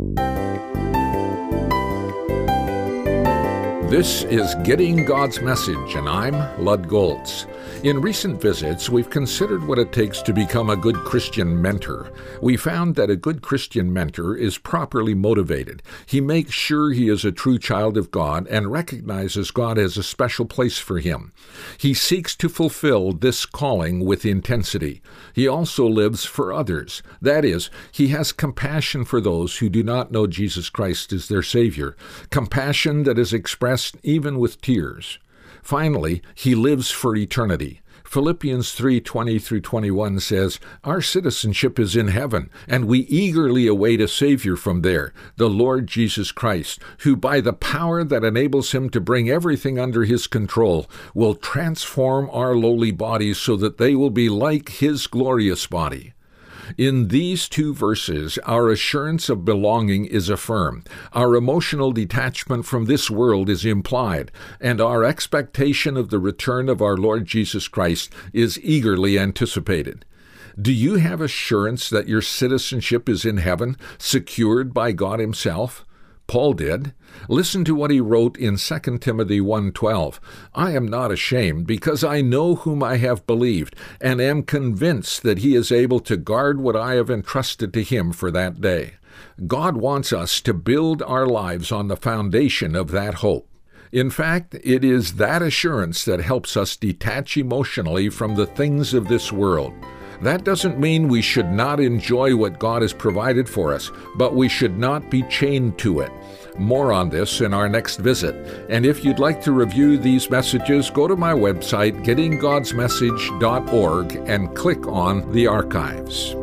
This is Getting God's Message, and I'm Lud Goltz. In recent visits, we've considered what it takes to become a good Christian mentor. We found that a good Christian mentor is properly motivated. He makes sure he is a true child of God and recognizes God has a special place for him. He seeks to fulfill this calling with intensity. He also lives for others. That is, he has compassion for those who do not know Jesus Christ as their Savior, compassion that is expressed even with tears. Finally, he lives for eternity. Philippians 3:20-21 says, "Our citizenship is in heaven, and we eagerly await a Savior from there, the Lord Jesus Christ, who by the power that enables him to bring everything under his control will transform our lowly bodies so that they will be like his glorious body." In these two verses, our assurance of belonging is affirmed, our emotional detachment from this world is implied, and our expectation of the return of our Lord Jesus Christ is eagerly anticipated. Do you have assurance that your citizenship is in heaven, secured by God himself? Paul did. Listen to what he wrote in 2 Timothy 1:12. "I am not ashamed, because I know whom I have believed, and am convinced that he is able to guard what I have entrusted to him for that day." God wants us to build our lives on the foundation of that hope. In fact, it is that assurance that helps us detach emotionally from the things of this world. That doesn't mean we should not enjoy what God has provided for us, but we should not be chained to it. More on this in our next visit. And if you'd like to review these messages, go to my website, gettinggodsmessage.org, and click on the archives.